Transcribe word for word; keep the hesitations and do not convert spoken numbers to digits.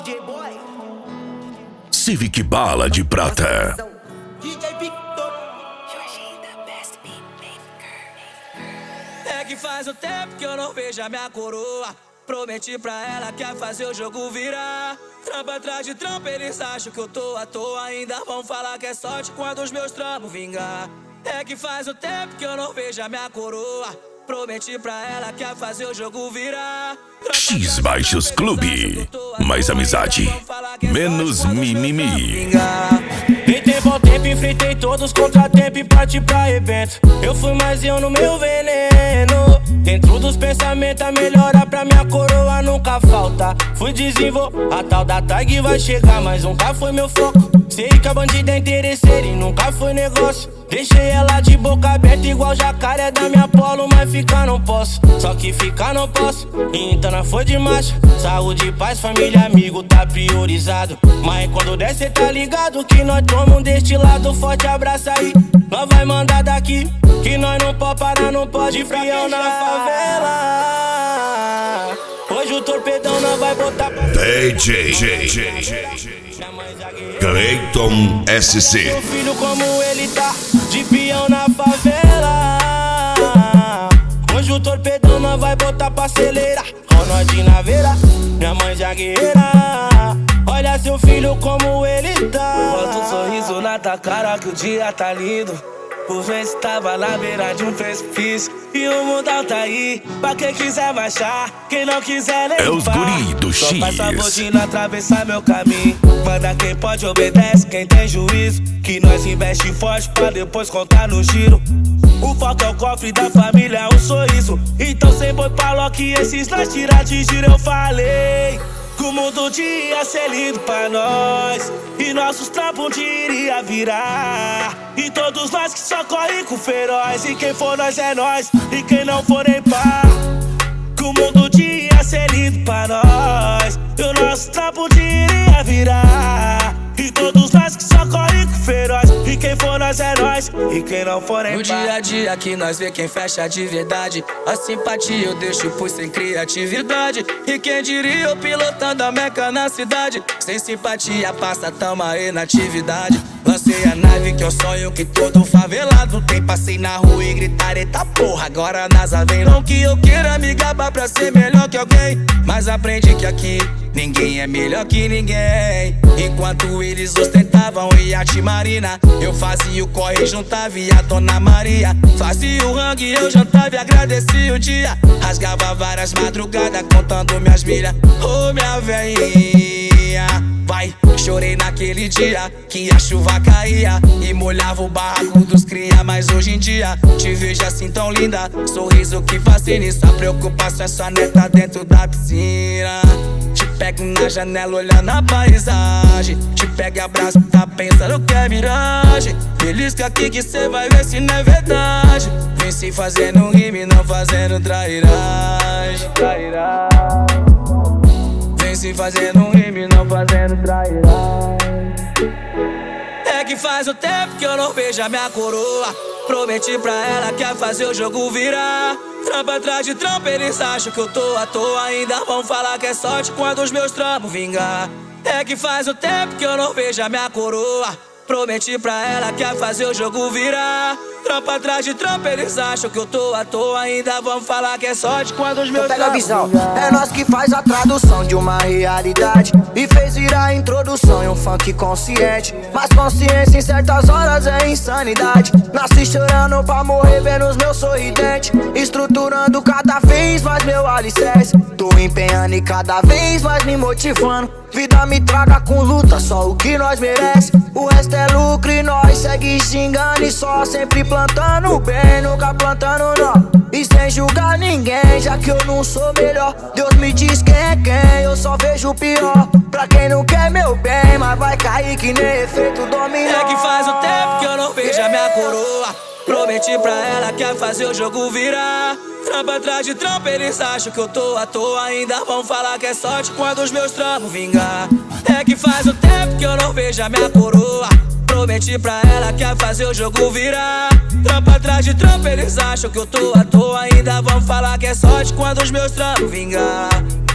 J Boy, Civic Bala de Prata. D J Victor. É que faz um tempo que eu não vejo a minha coroa. Prometi pra ela que ia fazer o jogo virar. Trampa atrás de trampa, eles acham que eu tô à toa. Ainda vão falar que é sorte quando os meus trampos vingar. É que faz um tempo que eu não vejo a minha coroa. Prometi pra ela que ia fazer o jogo virar. X Baixos Clube. Mais amizade, menos mimimi. Em tempo ao tempo, enfrentei todos os contratempos e parti pra evento. Eu fui mais eu no meu veneno. Dentro dos pensamentos, a melhora pra minha coroa nunca falta. Fui desenvolver, a tal da tag vai chegar, mas nunca foi meu foco. Sei que a bandida é interesseira e nunca foi negócio. Deixei ela de boca aberta igual jacaré da minha polo, mas ficar não posso. Só que ficar não posso, então não foi de macho. Saúde, paz, família, amigo, tá priorizado. Mas quando der cê tá ligado que nós tomamos deste lado. Forte abraço aí, nós vai mandar daqui. Que nós não pode parar, não pode frião na favela. Hoje o torpedão nós vai botar pra D J Cleiton S C. meu filho como ele tá, de peão na favela. Hoje o torpedão nós vai botar pra acelerar. Ronaldinho na veira, minha mãe zagueira. Olha seu filho como ele tá. Bota um sorriso na tua cara que o dia tá lindo. Por vezes tava na beira de um precipício e o mundão tá aí, pra quem quiser baixar, quem não quiser nem É os guri do Só X. faz favor de não atravessar meu caminho. Manda quem pode, obedece quem tem juízo. Que nós investe forte pra depois contar no giro. O foco é o cofre da família, um sorriso. Então sem boi pra Loki, esses nós tirar de giro. Eu falei que o mundo ia ser lindo pra nós e nossos trampos um dia iria virar. E todos nós que só correm com feroz. E quem for nós é nós, e quem não for nem pá. Que o mundo ia ser lindo pra nós e o nosso trampo um dia iria virar. E todos nós que só correm com feroz. E quem for nós é nós, e quem não for nem pá. No dia a dia que nós vê quem fecha de verdade. A simpatia eu deixo por sem criatividade. E quem diria eu pilotando a meca na cidade. Sem simpatia passa, tamo aí na atividade. Lancei a nave que é o sonho que todo favelado tem. Passei na rua e gritar, eita porra, agora a NASA vem. Não que eu queira me gabar pra ser melhor que alguém, mas aprendi que aqui ninguém é melhor que ninguém. Enquanto eles ostentavam iate marina, eu fazia o corre e juntava e a Dona Maria. Fazia o rangue, eu jantava e agradecia o dia. Rasgava várias madrugadas contando minhas milhas. Ô minha veinha, vai, chorei naquele dia que a chuva caía e molhava o barraco dos cria. Mas hoje em dia te vejo assim tão linda, sorriso que fascina. E sua preocupação é sua neta dentro da piscina. Te pego na janela olhando a paisagem. Te pego e abraço, tá pensando que é miragem. Belisca aqui que cê vai ver se não é verdade. Vem se fazendo rime, não fazendo trairagem. Vem se fazendo rime, não fazendo trairagem. É que faz um tempo que eu não vejo a minha coroa. Prometi pra ela que ia fazer o jogo virar. Trampa atrás de trampa, eles acham que eu tô à toa. Ainda vão falar que é sorte quando os meus trampos vingar. É que faz um tempo que eu não vejo a minha coroa. Prometi pra ela que ia fazer o jogo virar. Trampa atrás de trampa, eles acham que eu tô à toa. Ainda vão falar que é sorte quando os meus Então pega a trampos visão, vingar. é nós que faz a tradução de uma realidade e fez virar a introdução em um funk consciente. Mas consciência em certas horas é insanidade. Nasci chorando pra morrer vendo os meus sorridentes, estruturando cada vez mais meu alicerce. Tô empenhando e cada vez mais me motivando. Vida me traga com luta, só o que nós merece. O resto é lucro e nós segue xingando e só. Sempre plantando bem, nunca plantando não. E sem julgar ninguém, já que eu não sou melhor. Deus me diz quem é quem, eu só vejo o pior. Pra quem não quer meu bem, mas vai cair que nem efeito dominó. É que faz um tempo que eu não vejo a minha coroa. Prometi pra ela que ia fazer o jogo virar. Trampa atrás de trampa, eles acham que eu tô à toa. Ainda vão falar que é sorte quando os meus trampos vingar. É que faz um tempo que eu não vejo a minha coroa. Prometi pra ela que ia fazer o jogo virar. Trampa atrás de trampa, eles acham que eu tô à toa. Ainda vão falar que é sorte quando os meus trampos vingar.